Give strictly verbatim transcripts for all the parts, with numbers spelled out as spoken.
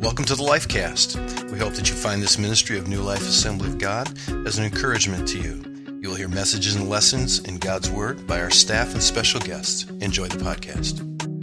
Welcome to the Lifecast. We hope that you find this ministry of New Life Assembly of God as an encouragement to you. You will hear messages and lessons in God's Word by our staff and special guests. Enjoy the podcast.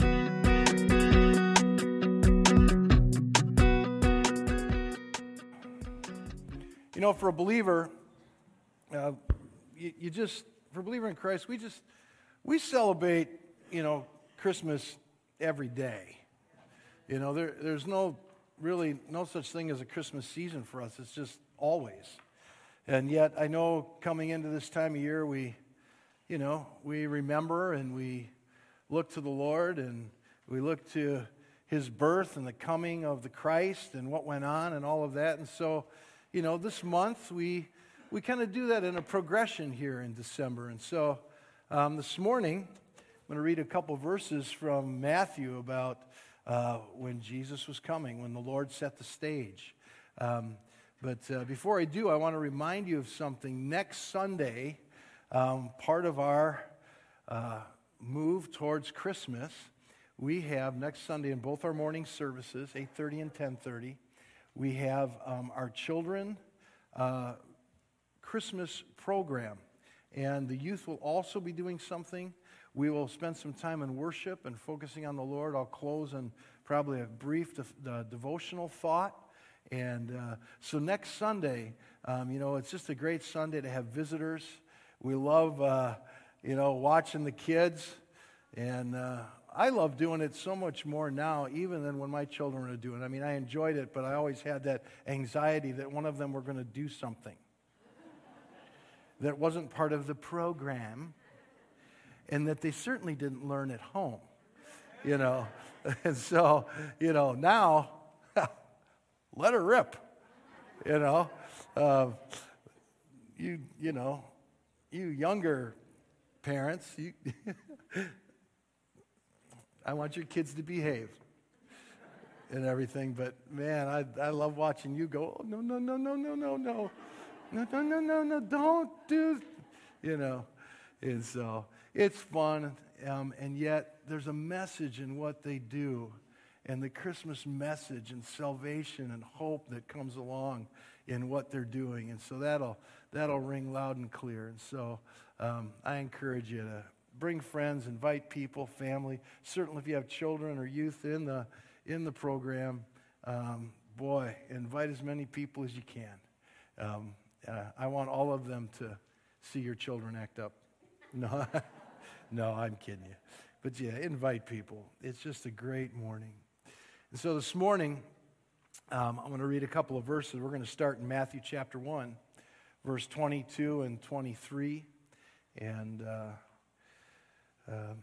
You know, for a believer, uh, you, you just, for a believer in Christ, we just, we celebrate, you know, Christmas every day. You know, there, there's no, really, no such thing as a Christmas season for us. It's just always. And yet, I know coming into this time of year, we, you know, we remember and we look to the Lord and we look to His birth and the coming of the Christ and what went on and all of that. And so, you know, this month we we kind of do that in a progression here in December. And so um, this morning, I'm going to read a couple verses from Matthew about uh, when Jesus was coming, when the Lord set the stage. Um, but uh, before I do, I want to remind you of something. Next Sunday, um, part of our uh, move towards Christmas, we have next Sunday in both our morning services, eight thirty and ten thirty, we have um, our children uh, Christmas program. And the youth will also be doing something. We will spend some time in worship and focusing on the Lord. I'll close on probably a brief de- uh, devotional thought. And uh, so next Sunday, um, you know, it's just a great Sunday to have visitors. We love, uh, you know, watching the kids. And uh, I love doing it so much more now, even than when my children were doing it. I mean, I enjoyed it, but I always had that anxiety that one of them were going to do something that wasn't part of the program, and that they certainly didn't learn at home, you know. And so, you know, now, let her rip, you know. Uh, you, you know, you younger parents, you I want your kids to behave and everything, but man, I I love watching you go, oh, no, no, no, no, no, no, no, no, no, no, no, no, don't do, you know. And so it's fun, um, and yet there's a message in what they do, and the Christmas message and salvation and hope that comes along in what they're doing, and so that'll that'll ring loud and clear. And so um, I encourage you to bring friends, invite people, family. Certainly, if you have children or youth in the in the program, um, boy, invite as many people as you can. Um, uh, I want all of them to see your children act up. No, no, I'm kidding you. But yeah, invite people. It's just a great morning. And so this morning, um, I'm going to read a couple of verses. We're going to start in Matthew chapter one, verse twenty-two and twenty-three, and. Uh, Uh,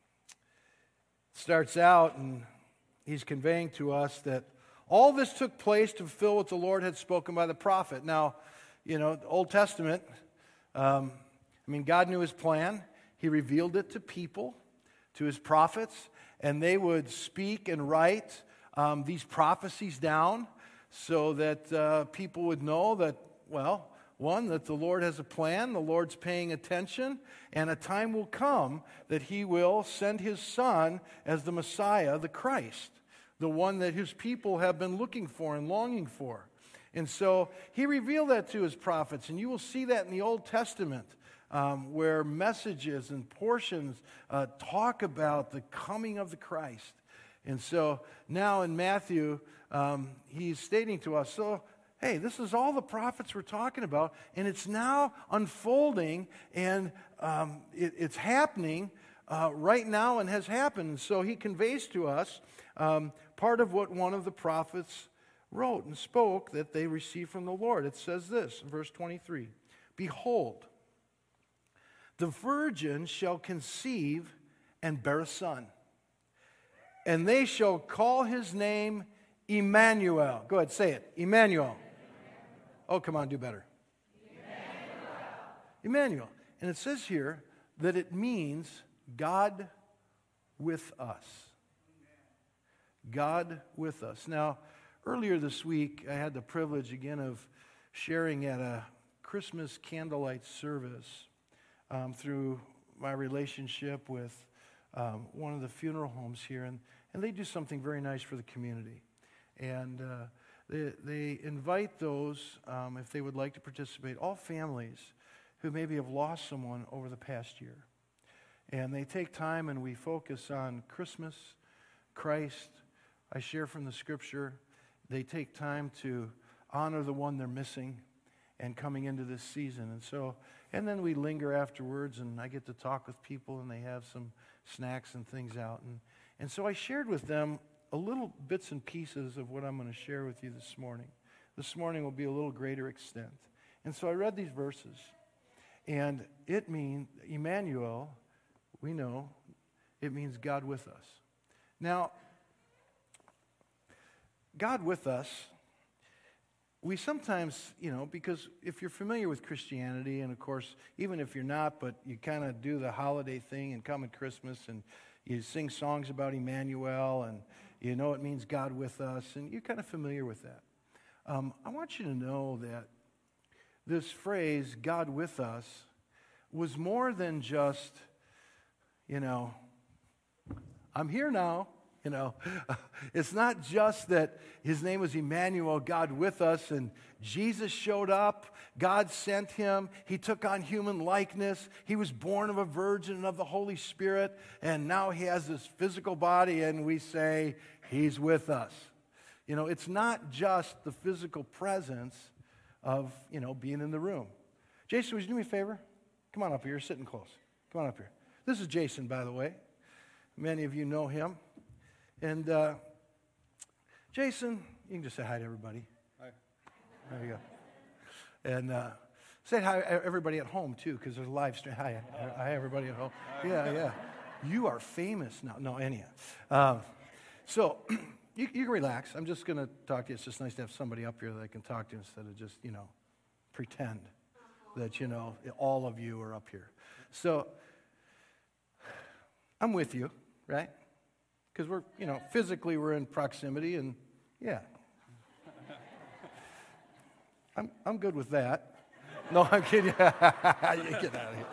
starts out, and he's conveying to us that all this took place to fulfill what the Lord had spoken by the prophet. Now, you know, the Old Testament, um, I mean, God knew His plan. He revealed it to people, to His prophets, and they would speak and write um, these prophecies down so that uh, people would know that, well, one, that the Lord has a plan, the Lord's paying attention, and a time will come that He will send His Son as the Messiah, the Christ, the one that His people have been looking for and longing for. And so He revealed that to His prophets, and you will see that in the Old Testament, um, where messages and portions uh, talk about the coming of the Christ. And so now in Matthew, um, he's stating to us, so hey, this is all the prophets were talking about, and it's now unfolding, and um, it, it's happening uh, right now and has happened. So he conveys to us um, part of what one of the prophets wrote and spoke that they received from the Lord. It says this in verse twenty-three, "Behold, the virgin shall conceive and bear a son, and they shall call his name Emmanuel." Go ahead, say it. Emmanuel. Oh, come on, do better. Emmanuel. Emmanuel. And it says here that it means God with us. God with us. Now, earlier this week, I had the privilege again of sharing at a Christmas candlelight service um, through my relationship with um, one of the funeral homes here. And, and they do something very nice for the community. And uh, they, they invite those, um, if they would like to participate, all families who maybe have lost someone over the past year. And they take time and we focus on Christmas, Christ. I share from the Scripture. They take time to honor the one they're missing and coming into this season. And so, and then we linger afterwards and I get to talk with people and they have some snacks and things out. And, and so I shared with them a little bits and pieces of what I'm going to share with you this morning. This morning will be a little greater extent. And so I read these verses. And it means, Emmanuel, we know, it means God with us. Now, God with us, we sometimes, you know, because if you're familiar with Christianity, and of course, even if you're not, but you kind of do the holiday thing and come at Christmas and you sing songs about Emmanuel and you know it means God with us, and you're kind of familiar with that. Um, I want you to know that this phrase, God with us, was more than just, you know, I'm here now. You know, it's not just that his name was Emmanuel, God with us, and Jesus showed up, God sent him, he took on human likeness, he was born of a virgin and of the Holy Spirit, and now he has this physical body, and we say, he's with us. You know, it's not just the physical presence of, you know, being in the room. Jason, would you do me a favor? Come on up here, you're sitting close. Come on up here. This is Jason, by the way. Many of you know him. And uh, Jason, you can just say hi to everybody. Hi. There you go. And uh, say hi to everybody at home, too, because there's a live stream. Hi, hi, everybody at home. Yeah, yeah. You are famous now. No, anyhow. Um, so you, you can relax. I'm just going to talk to you. It's just nice to have somebody up here that I can talk to instead of just, you know, pretend that, you know, all of you are up here. So I'm with you, right? Because we're, you know, physically we're in proximity, and yeah. I'm I'm good with that. No, I'm kidding. You get out of here.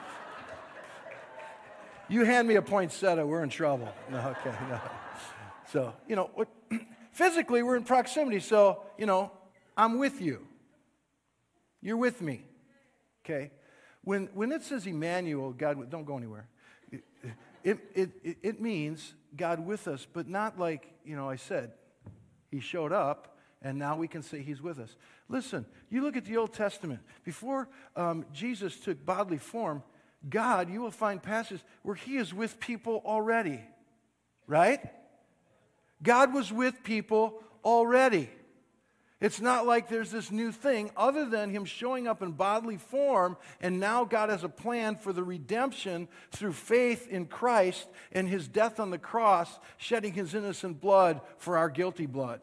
You hand me a poinsettia, we're in trouble. No, okay, no. So, you know, what, physically we're in proximity, so, you know, I'm with you. You're with me. Okay? When when it says Emmanuel, God, don't go anywhere. It, it, it, it means God with us, but not like, you know, I said, he showed up, and now we can say he's with us. Listen, you look at the Old Testament. Before um, Jesus took bodily form, God, you will find passages where he is with people already, right? God was with people already. It's not like there's this new thing other than him showing up in bodily form, and now God has a plan for the redemption through faith in Christ and his death on the cross, shedding his innocent blood for our guilty blood.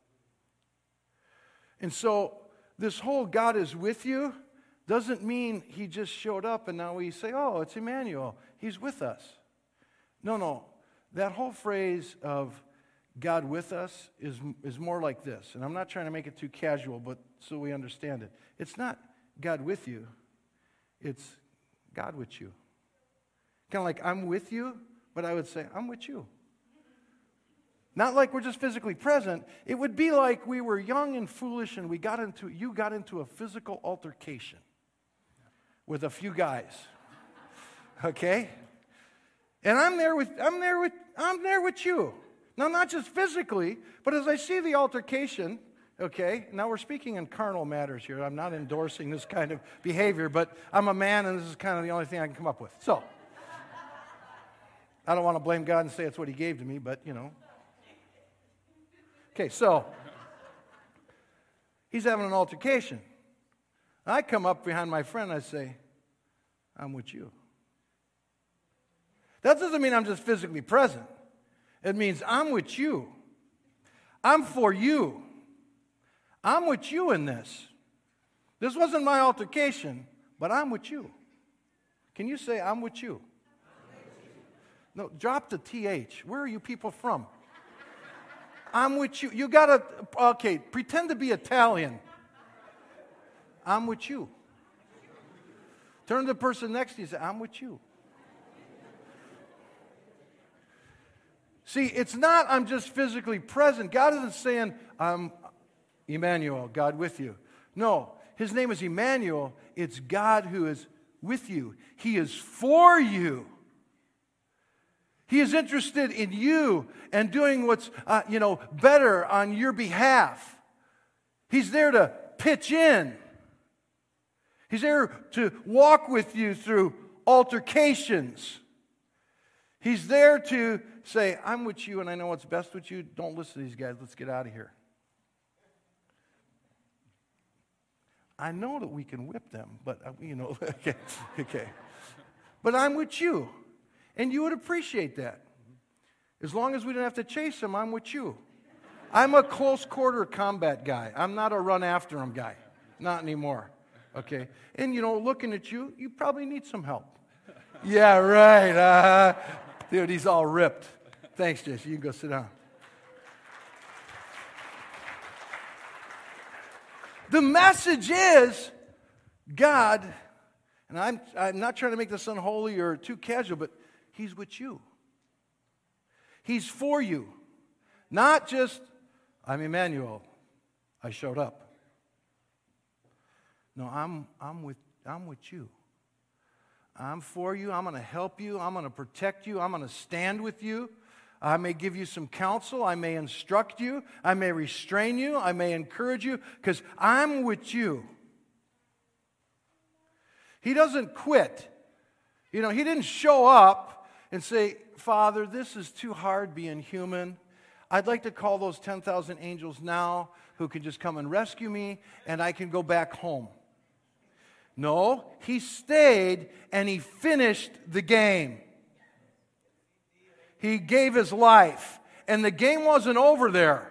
And so this whole God is with you doesn't mean he just showed up and now we say, oh, it's Emmanuel. He's with us. No, no. That whole phrase of God with us is, is more like this. And I'm not trying to make it too casual, but so we understand it. It's not God with you. It's God with you. Kind of like I'm with you, but I would say I'm with you. Not like we're just physically present. It would be like we were young and foolish and we got into you got into a physical altercation with a few guys. Okay? And I'm there with I'm there with I'm there with you. Now, not just physically, but as I see the altercation, okay, now we're speaking in carnal matters here. I'm not endorsing this kind of behavior, but I'm a man and this is kind of the only thing I can come up with. So, I don't want to blame God and say it's what he gave to me, but, you know. Okay, so, he's having an altercation. I come up behind my friend and I say, I'm with you. That doesn't mean I'm just physically present. It means I'm with you. I'm for you. I'm with you in this. This wasn't my altercation, but I'm with you. Can you say, I'm with you? No, drop the T H. Where are you people from? I'm with you. You got to, okay, pretend to be Italian. I'm with you. Turn to the person next to you and say, I'm with you. See, it's not I'm just physically present. God isn't saying I'm Emmanuel, God with you. No, his name is Emmanuel. It's God who is with you. He is for you. He is interested in you and doing what's, uh, you know, better on your behalf. He's there to pitch in. He's there to walk with you through altercations. He's there to say, I'm with you and I know what's best with you. Don't listen to these guys. Let's get out of here. I know that we can whip them, but, uh, you know, okay, okay. But I'm with you. And you would appreciate that. As long as we don't have to chase them, I'm with you. I'm a close quarter combat guy. I'm not a run after them guy. Not anymore. Okay? And, you know, looking at you, you probably need some help. Yeah, right. Uh, dude, he's all ripped. Thanks, Jesse. You can go sit down. The message is God, and I'm, I'm not trying to make this unholy or too casual, but he's with you. He's for you. Not just, I'm Emmanuel, I showed up. No, I'm, I'm, with, I'm with you. I'm for you. I'm going to help you. I'm going to protect you. I'm going to stand with you. I may give you some counsel. I may instruct you. I may restrain you. I may encourage you because I'm with you. He doesn't quit. You know, he didn't show up and say, Father, this is too hard being human. I'd like to call those ten thousand angels now who can just come and rescue me and I can go back home. No, he stayed and he finished the game. He gave his life. And the game wasn't over there.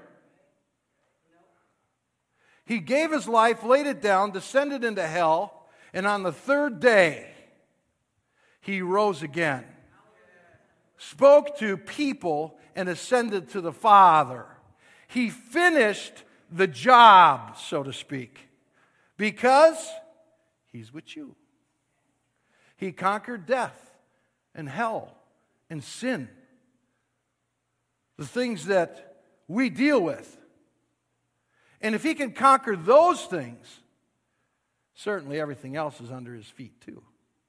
He gave his life, laid it down, descended into hell, and on the third day, he rose again. Spoke to people and ascended to the Father. He finished the job, so to speak, because he's with you. He conquered death and hell and sin. The things that we deal with. And if he can conquer those things, certainly everything else is under his feet too.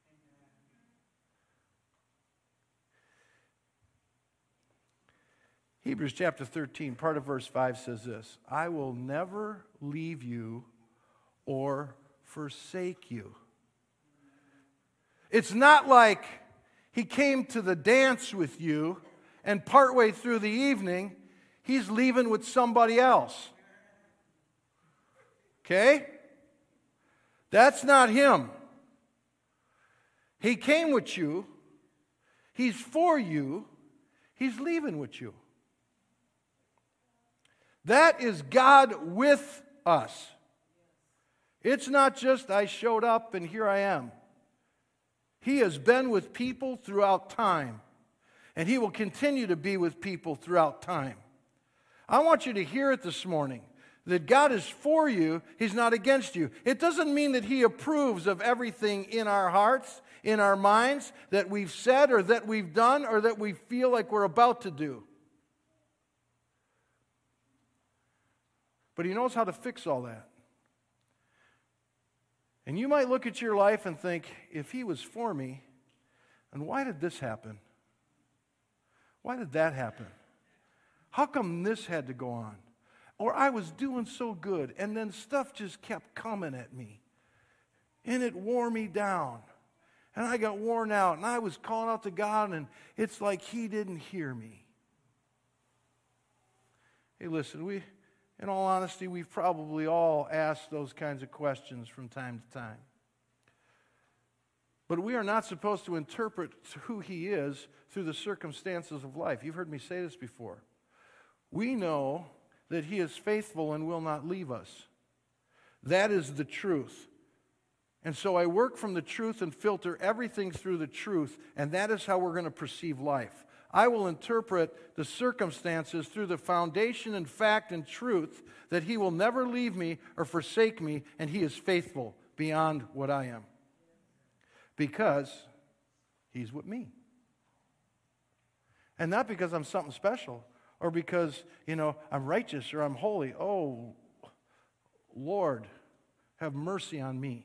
Hebrews chapter thirteen, part of verse five says this, I will never leave you or forsake you. It's not like he came to the dance with you and partway through the evening, he's leaving with somebody else. Okay? That's not him. He came with you. He's for you. He's leaving with you. That is God with us. It's not just I showed up and here I am. He has been with people throughout time. And he will continue to be with people throughout time. I want you to hear it this morning. That God is for you. He's not against you. It doesn't mean that he approves of everything in our hearts, in our minds, that we've said or that we've done or that we feel like we're about to do. But he knows how to fix all that. And you might look at your life and think, if he was for me, and why did this happen? Why did that happen? How come this had to go on? Or I was doing so good, and then stuff just kept coming at me. And it wore me down. And I got worn out, and I was calling out to God, and it's like he didn't hear me. Hey, listen, we, in all honesty, we've probably all asked those kinds of questions from time to time. But we are not supposed to interpret who he is through the circumstances of life. You've heard me say this before. We know that he is faithful and will not leave us. That is the truth. And so I work from the truth and filter everything through the truth, and that is how we're going to perceive life. I will interpret the circumstances through the foundation and fact and truth that he will never leave me or forsake me, and he is faithful beyond what I am. Because he's with me. And not because I'm something special or because, you know, I'm righteous or I'm holy. Oh, Lord, have mercy on me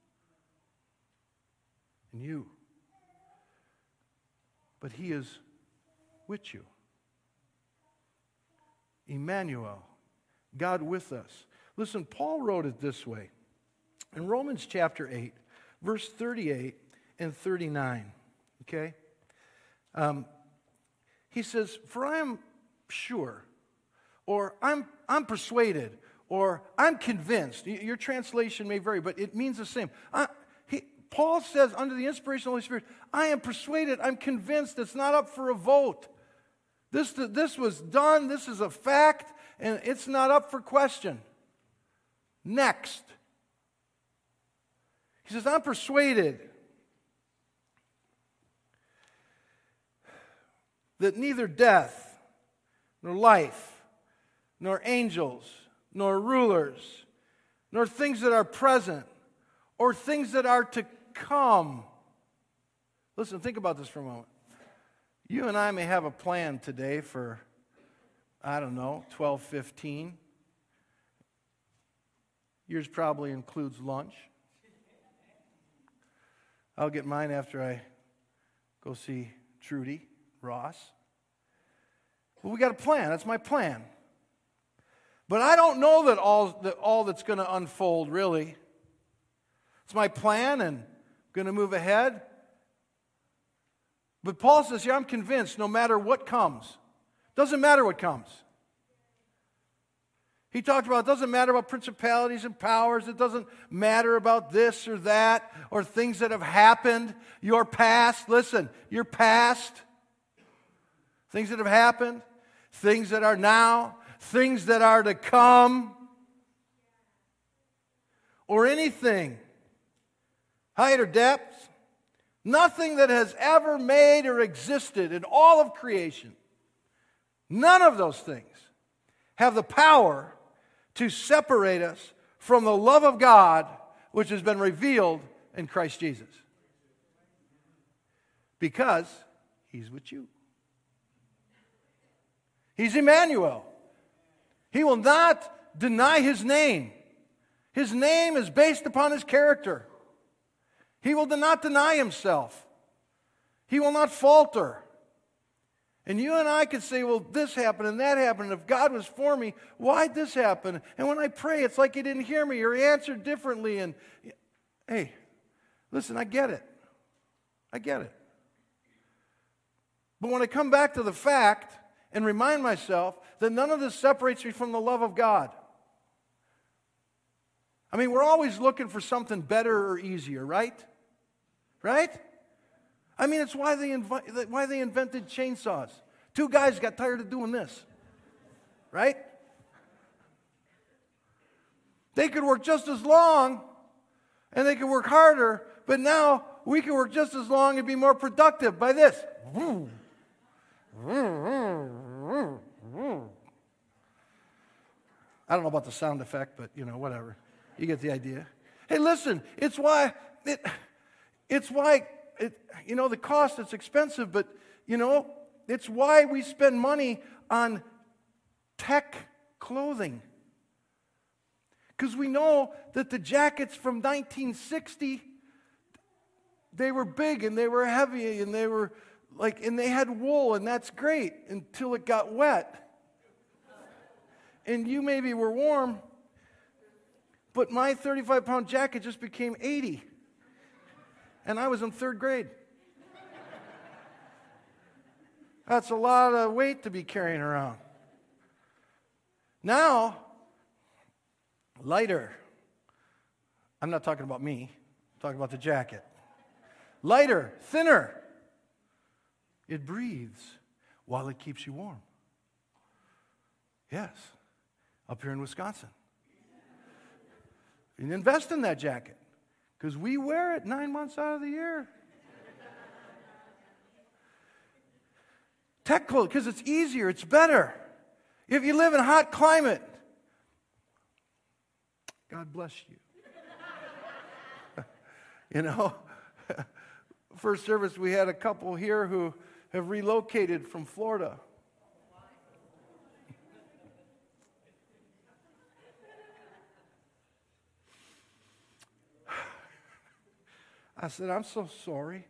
and you. But he is with you. Emmanuel, God with us. Listen, Paul wrote it this way. In Romans chapter eight, verse thirty-eight and thirty-nine, okay? Um, he says, for I am sure, or I'm, I'm persuaded, or I'm convinced. Your translation may vary, but it means the same. I, he, Paul says, under the inspiration of the Holy Spirit, I am persuaded, I'm convinced, it's not up for a vote. This, this was done, this is a fact, and it's not up for question. Next. He says, I'm persuaded that neither death, nor life, nor angels, nor rulers, nor things that are present, or things that are to come. Listen, think about this for a moment. You and I may have a plan today for, I don't know, twelve fifteen. Yours probably includes lunch. I'll get mine after I go see Trudy, Ross. Well, we got a plan. That's my plan. But I don't know that all, that all that's going to unfold, really. It's my plan and I'm going to move ahead. But Paul says, yeah, I'm convinced no matter what comes. Doesn't matter what comes. He talked about it doesn't matter about principalities and powers. It doesn't matter about this or that or things that have happened. Your past, listen, your past. Things that have happened. Things that are now. Things that are to come. Or anything. Height or depth. Nothing that has ever made or existed in all of creation. None of those things have the power to separate us from the love of God which has been revealed in Christ Jesus. Because he's with you. He's Emmanuel. He will not deny his name. His name is based upon his character. He will not deny himself. He will not falter. And you and I could say, well, this happened and that happened. And if God was for me, why'd this happen? And when I pray, it's like he didn't hear me or he answered differently. And hey, listen, I get it. I get it. But when I come back to the fact and remind myself that none of this separates me from the love of God. I mean, we're always looking for something better or easier, right? Right? I mean, it's why they, invi- why they invented chainsaws. Two guys got tired of doing this. Right? They could work just as long, and they could work harder, but now we can work just as long and be more productive by this. I don't know about the sound effect, but, you know, whatever. You get the idea. Hey, listen, it's why, it, it's why, it, you know, the cost, it's expensive, but, you know, it's why we spend money on tech clothing. Because we know that the jackets from nineteen sixty, they were big and they were heavy and they were like, and they had wool, and that's great until it got wet. And you maybe were warm, but my thirty-five pound jacket just became eighty. And I was in third grade. That's a lot of weight to be carrying around. Now, lighter. I'm not talking about me. I'm talking about the jacket. Lighter, thinner. It breathes while it keeps you warm. Yes, up here in Wisconsin. You can invest in that jacket because we wear it nine months out of the year. Tech clothes, because it's easier, it's better. If you live in a hot climate, God bless you. You know, first service we had a couple here who have relocated from Florida. I said, I'm so sorry.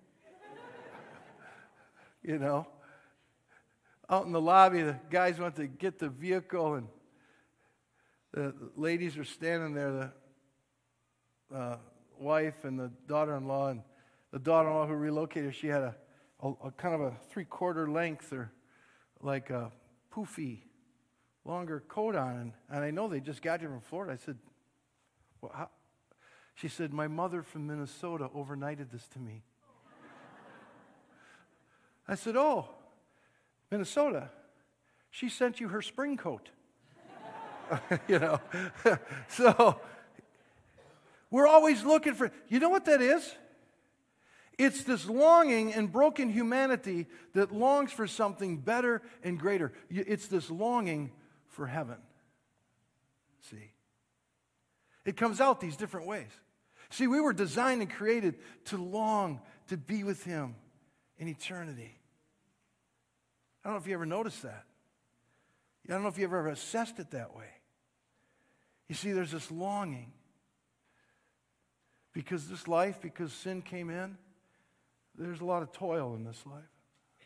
You know, out in the lobby, the guys went to get the vehicle, and the ladies were standing there, the uh, wife and the daughter-in-law, and the daughter-in-law who relocated, she had a, a, a kind of a three-quarter length or like a poofy, longer coat on, and, and I know they just got here from Florida. I said, well, how? She said, my mother from Minnesota overnighted this to me. I said, oh, Minnesota, she sent you her spring coat. You know, so we're always looking for, you know what that is? It's this longing and broken humanity that longs for something better and greater. It's this longing for heaven. See? It comes out these different ways. See, we were designed and created to long to be with Him in eternity. I don't know if you ever noticed that. I don't know if you ever assessed it that way. You see, there's this longing. Because this life, because sin came in, there's a lot of toil in this life.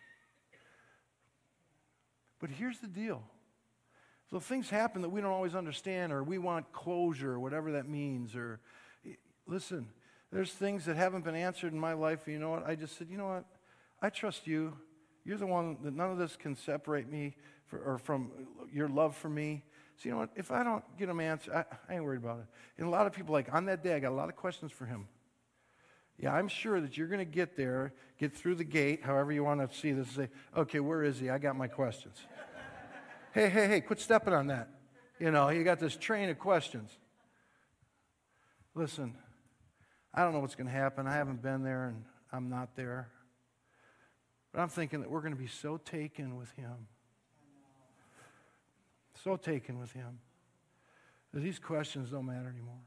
But here's the deal. So things happen that we don't always understand, or we want closure, or whatever that means. Or listen, there's things that haven't been answered in my life. And you know what? I just said, you know what? I trust you. You're the one that none of this can separate me for, or from your love for me. So you know what? If I don't get them answered, I, I ain't worried about it. And a lot of people like, on that day, I got a lot of questions for Him. Yeah, I'm sure that you're going to get there, get through the gate, however you want to see this, and say, okay, where is He? I got my questions. Hey, hey, hey, quit stepping on that. You know, you got this train of questions. Listen, I don't know what's going to happen. I haven't been there, and I'm not there. But I'm thinking that we're going to be so taken with Him. So taken with Him that these questions don't matter anymore.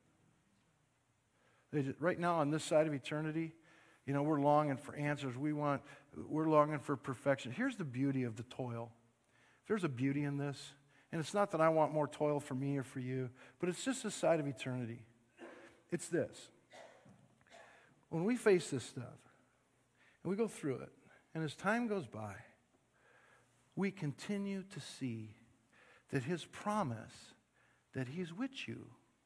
They just, right now on this side of eternity, you know, we're longing for answers. We want, we're longing for perfection. Here's the beauty of the toil. There's a beauty in this, and it's not that I want more toil for me or for you, but it's just this side of eternity. It's this. When we face this stuff, and we go through it, and as time goes by, we continue to see that His promise that He is with you.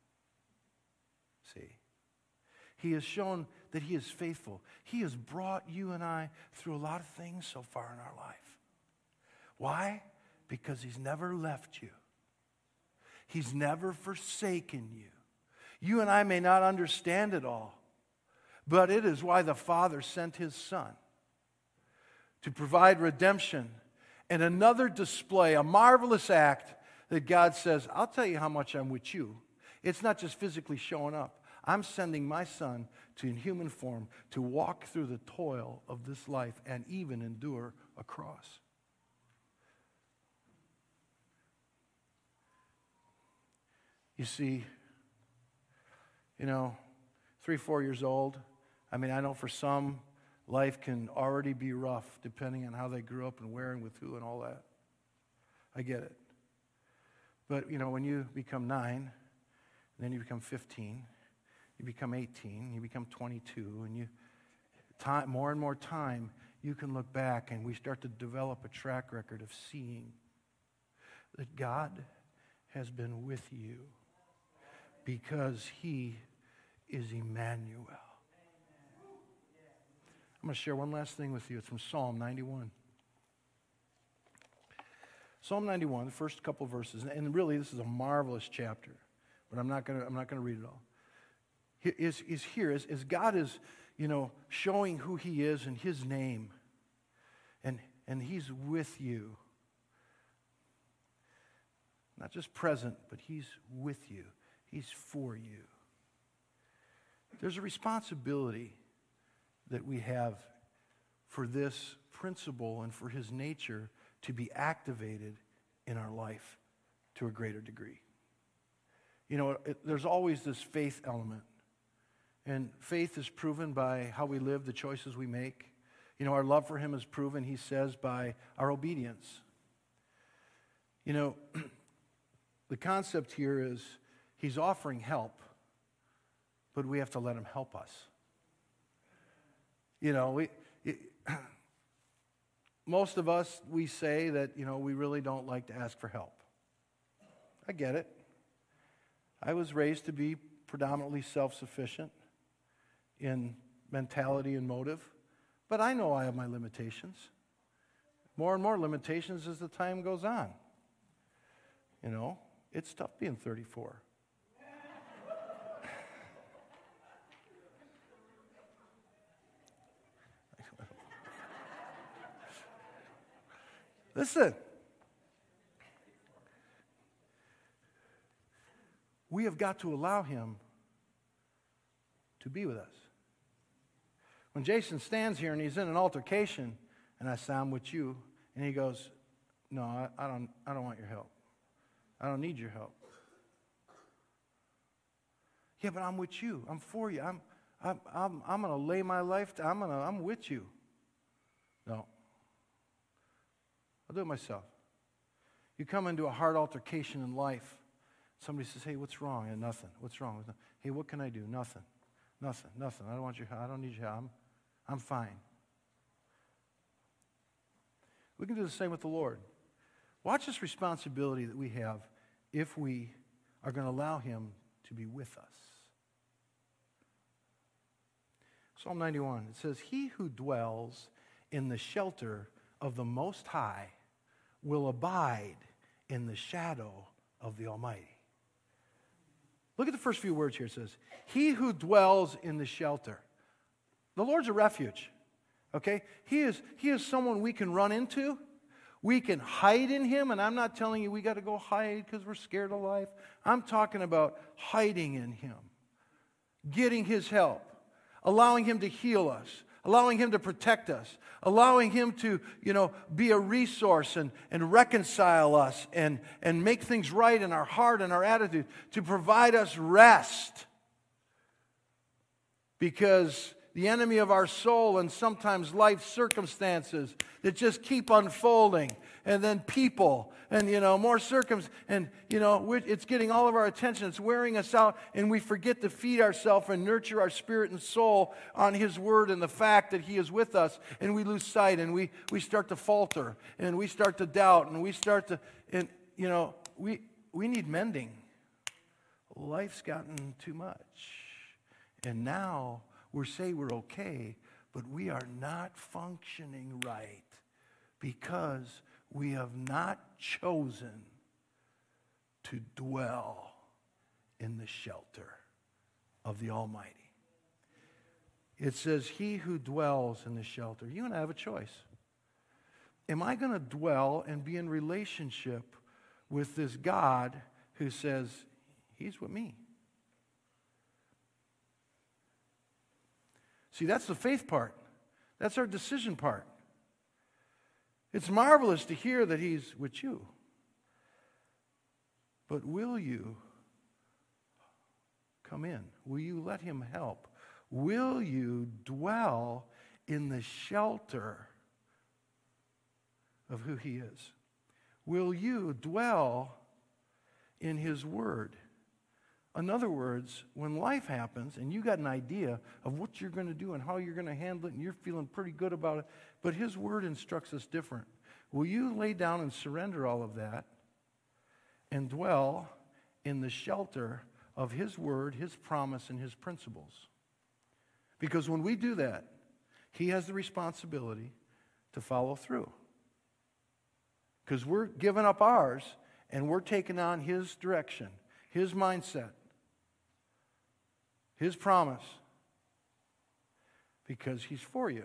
See, He has shown that He is faithful. He has brought you and I through a lot of things so far in our life. Why? Because He's never left you. He's never forsaken you. You and I may not understand it all, but it is why the Father sent His Son to provide redemption and another display, a marvelous act that God says, I'll tell you how much I'm with you. It's not just physically showing up. I'm sending my Son to, in human form, to walk through the toil of this life and even endure a cross. You see, you know, three, four years old, I mean, I know for some, life can already be rough depending on how they grew up and where and with who and all that. I get it. But, you know, when you become nine, and then you become fifteen, you become eighteen, you become twenty-two, and you, time, more and more time, you can look back and we start to develop a track record of seeing that God has been with you because He is Emmanuel. I'm going to share one last thing with you. It's from Psalm ninety-one. Psalm ninety-one, the first couple verses, and really this is a marvelous chapter, but I'm not going to I'm not going to read it all. Is is here is, is God is, you know, showing who He is and His name, and and He's with you. Not just present, but He's with you. He's for you. There's a responsibility that we have for this principle and for His nature to be activated in our life to a greater degree. You know, it, there's always this faith element. And faith is proven by how we live, the choices we make. You know, our love for him is proven, he says, by our obedience. You know, the concept here is he's offering help, but we have to let him help us. You know, we, it, most of us, we say that, you know, we really don't like to ask for help. I get it. I was raised to be predominantly self-sufficient in mentality and motive, but I know I have my limitations. More and more limitations as the time goes on. You know, it's tough being thirty-four. Listen. We have got to allow him to be with us. When Jason stands here and he's in an altercation, and I say, I'm with you, and he goes, no, I, I don't I don't want your help. I don't need your help. Yeah, but I'm with you. I'm for you. I'm I'm I'm, I'm going to lay my life down. I'm going to I'm with you. No. I'll do it myself. You come into a hard altercation in life. Somebody says, hey, what's wrong? And nothing. What's wrong? Hey, what can I do? Nothing. Nothing. Nothing. I don't want your help. I don't need your help. I'm, I'm fine. We can do the same with the Lord. Watch this responsibility that we have if we are going to allow him to be with us. Psalm ninety-one, it says, he who dwells in the shelter of the Most High will abide in the shadow of the Almighty. Look at the first few words here. It says, he who dwells in the shelter. The Lord's a refuge, okay? He is, he is someone we can run into. We can hide in him, and I'm not telling you we got to go hide because we're scared of life. I'm talking about hiding in him, getting his help, allowing him to heal us, allowing him to protect us, allowing him to, you know, be a resource and, and reconcile us and, and make things right in our heart and our attitude, to provide us rest. Because the enemy of our soul and sometimes life circumstances that just keep unfolding, and then people, and, you know, more circum, and, you know, it's getting all of our attention. It's wearing us out, and we forget to feed ourselves and nurture our spirit and soul on his word and the fact that he is with us, and we lose sight, and we, we start to falter, and we start to doubt, and we start to, and, you know, we, we need mending. Life's gotten too much. And now we say we're okay, but we are not functioning right because we have not chosen to dwell in the shelter of the Almighty. It says, he who dwells in the shelter. You and I have a choice. Am I going to dwell and be in relationship with this God who says, he's with me? See, that's the faith part. That's our decision part. It's marvelous to hear that he's with you. But will you come in? Will you let him help? Will you dwell in the shelter of who he is? Will you dwell in his word? In other words, when life happens and you got an idea of what you're going to do and how you're going to handle it and you're feeling pretty good about it, but his word instructs us different. Will you lay down and surrender all of that and dwell in the shelter of his word, his promise, and his principles? Because when we do that, he has the responsibility to follow through. Because we're giving up ours and we're taking on his direction, his mindset, his promise, because he's for you.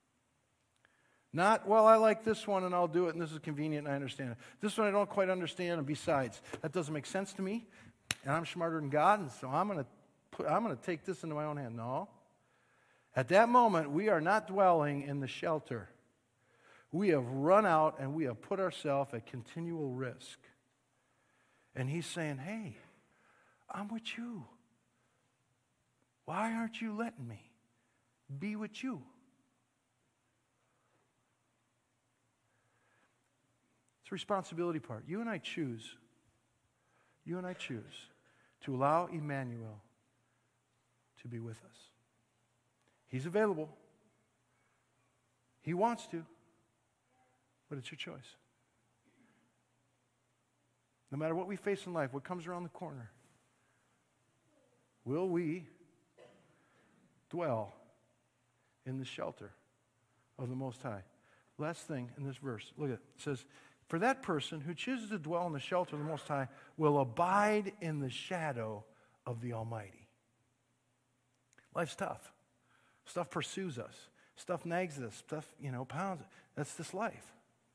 Not, well, I like this one and I'll do it and this is convenient and I understand it. This one I don't quite understand, and besides, that doesn't make sense to me and I'm smarter than God, and so I'm going to put, I'm going to take this into my own hand. No. At that moment, we are not dwelling in the shelter. We have run out and we have put ourselves at continual risk. And he's saying, hey, I'm with you. Why aren't you letting me be with you? It's a responsibility part. You and I choose, you and I choose to allow Emmanuel to be with us. He's available. He wants to, but it's your choice. No matter what we face in life, what comes around the corner, will we dwell in the shelter of the Most High? Last thing in this verse, look at it. It says, for that person who chooses to dwell in the shelter of the Most High will abide in the shadow of the Almighty. Life's tough. Stuff pursues us. Stuff nags us. Stuff, you know, pounds. That's this life.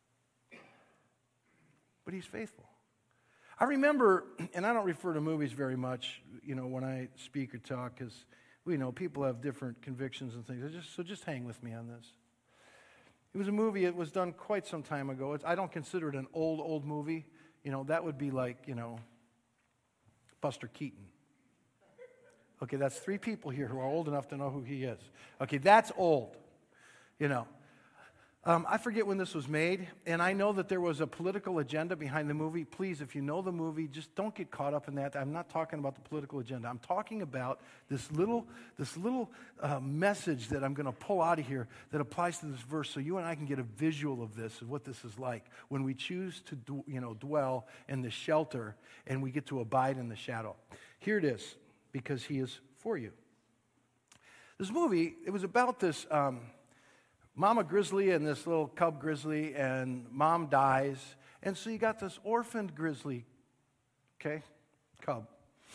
But He's faithful. I remember, and I don't refer to movies very much, you know, when I speak or talk, because, you know, people have different convictions and things. Just, so just hang with me on this. It was a movie, it was done quite some time ago. It's, I don't consider it an old, old movie. You know, that would be like, you know, Buster Keaton. Okay, that's three people here who are old enough to know who he is. Okay, that's old, you know. Um, I forget when this was made, and I know that there was a political agenda behind the movie. Please, if you know the movie, just don't get caught up in that. I'm not talking about the political agenda. I'm talking about this little, this little uh, message that I'm going to pull out of here that applies to this verse, so you and I can get a visual of this, of what this is like when we choose to, d- you know, dwell in the shelter and we get to abide in the shadow. Here it is, because He is for you. This movie, it was about this. Um, Mama grizzly and this little cub grizzly, and mom dies. And so you got this orphaned grizzly, okay, cub.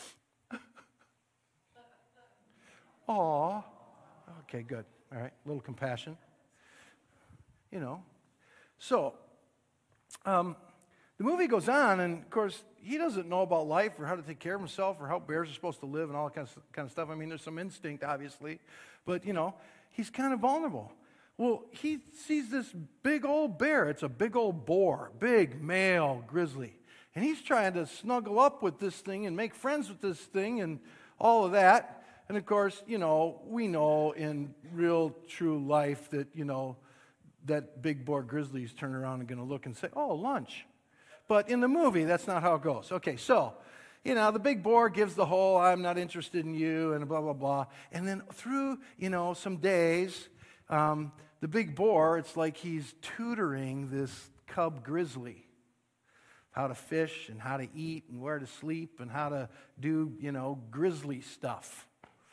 Aw. Okay, good. All right, a little compassion. You know. So, um, the movie goes on, and of course, he doesn't know about life or how to take care of himself or how bears are supposed to live and all that kind of, kind of stuff. I mean, there's some instinct, obviously. But, you know, he's kind of vulnerable. Well, he sees this big old bear. It's a big old boar, big male grizzly. And he's trying to snuggle up with this thing and make friends with this thing and all of that. And of course, you know, we know in real, true life that, you know, that big boar grizzly's turn around and going to look and say, oh, lunch. But in the movie, that's not how it goes. Okay, so, you know, the big boar gives the whole, I'm not interested in you, and blah, blah, blah. And then through, you know, some days, um, the big boar, it's like he's tutoring this cub grizzly how to fish and how to eat and where to sleep and how to do, you know, grizzly stuff.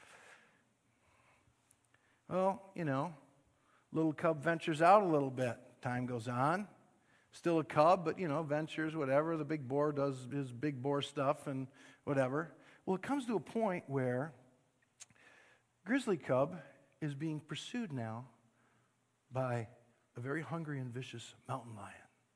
Well, you know, little cub ventures out a little bit. Time goes on. Still a cub, but, you know, ventures, whatever. The big boar does his big boar stuff and whatever. Well, it comes to a point where grizzly cub is being pursued now by a very hungry and vicious mountain lion.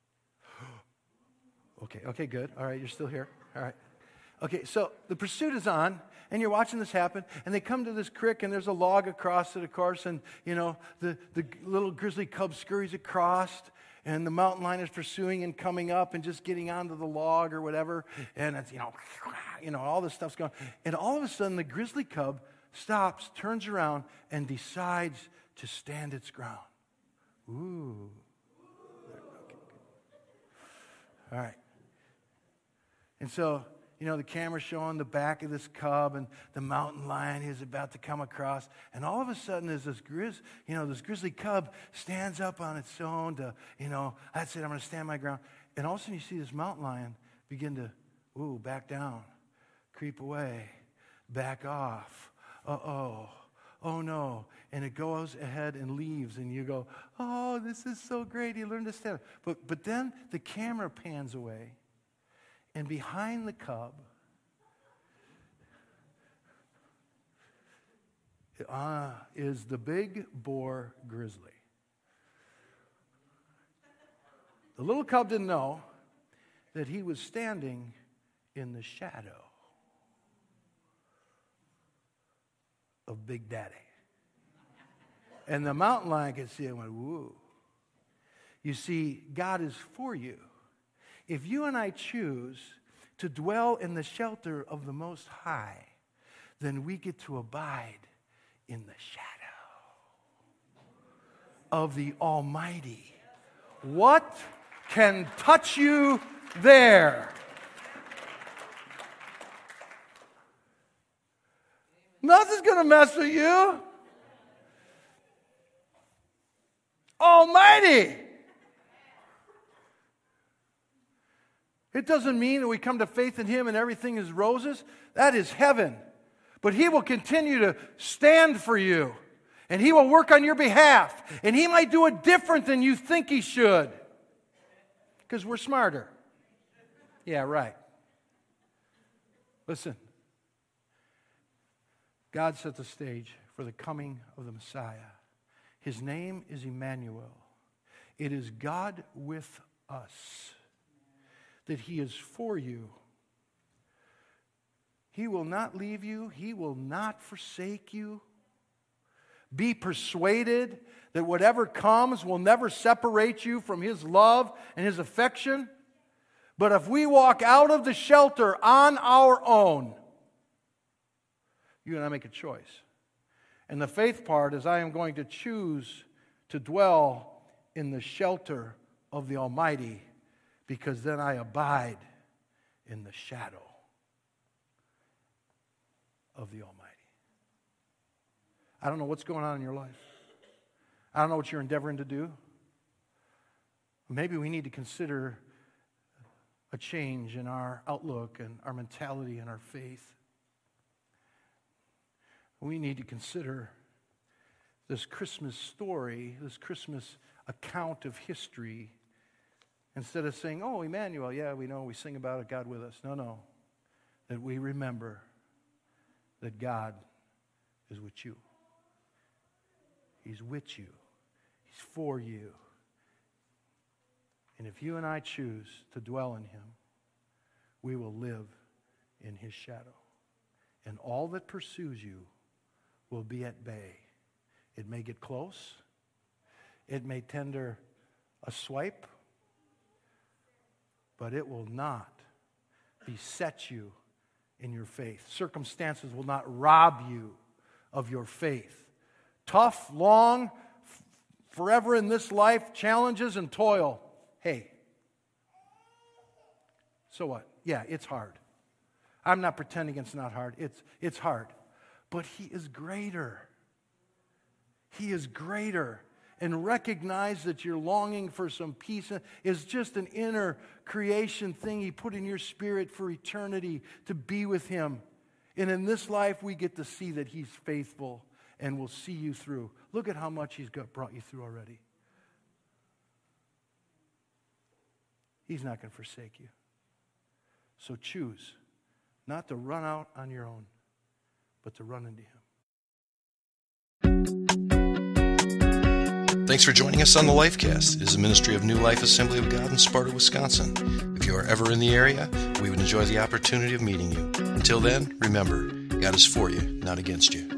okay, okay, good. All right, you're still here. All right. Okay, so the pursuit is on, and you're watching this happen, and they come to this creek, and there's a log across it, of course, and, you know, the, the little grizzly cub scurries across, and the mountain lion is pursuing and coming up and just getting onto the log or whatever, and it's, you know, you know, all this stuff's going, and all of a sudden the grizzly cub stops, turns around, and decides to stand its ground. Ooh. Okay, good. All right. And so, you know, the camera's showing the back of this cub and the mountain lion is about to come across. And all of a sudden, as this grizz, you know, this grizzly cub stands up on its own to, you know, that's it, I'm going to stand my ground. And all of a sudden, you see this mountain lion begin to, ooh, back down, creep away, back off. Uh-oh. Oh, no. And it goes ahead and leaves, and you go, oh, this is so great. He learned to stand. But, but then the camera pans away, and behind the cub uh, is the big boar grizzly. The little cub didn't know that he was standing in the shadow of Big Daddy. And the mountain lion could see it and went, woo. You see, God is for you. If you and I choose to dwell in the shelter of the Most High, then we get to abide in the shadow of the Almighty. What can touch you there. Nothing's going to mess with you. Almighty. It doesn't mean that we come to faith in Him and everything is roses. That is heaven. But He will continue to stand for you. And He will work on your behalf. And He might do it different than you think He should. Because we're smarter. Yeah, right. Listen. God set the stage for the coming of the Messiah. His name is Emmanuel. It is God with us. That He is for you. He will not leave you. He will not forsake you. Be persuaded that whatever comes will never separate you from His love and His affection. But if we walk out of the shelter on our own, you and I make a choice. And the faith part is I am going to choose to dwell in the shelter of the Almighty, because then I abide in the shadow of the Almighty. I don't know what's going on in your life. I don't know what you're endeavoring to do. Maybe we need to consider a change in our outlook and our mentality and our faith. We need to consider this Christmas story, this Christmas account of history, instead of saying, oh, Emmanuel, yeah, we know, we sing about it, God with us. No, no. That we remember that God is with you. He's with you. He's for you. And if you and I choose to dwell in Him, we will live in His shadow. And all that pursues you will be at bay. It may get close. It may tender a swipe. But it will not beset you in your faith. Circumstances will not rob you of your faith. Tough, long, f- forever in this life, challenges and toil. Hey, so what? Yeah, it's hard. I'm not pretending it's not hard. It's, it's hard. But He is greater. He is greater. And recognize that you're longing for some peace is just an inner creation thing He put in your spirit for eternity to be with Him. And in this life, we get to see that He's faithful and will see you through. Look at how much He's got brought you through already. He's not going to forsake you. So choose not to run out on your own, but to run into Him. Thanks for joining us on the Lifecast. It is a ministry of New Life Assembly of God in Sparta, Wisconsin. If you are ever in the area, we would enjoy the opportunity of meeting you. Until then, remember, God is for you, not against you.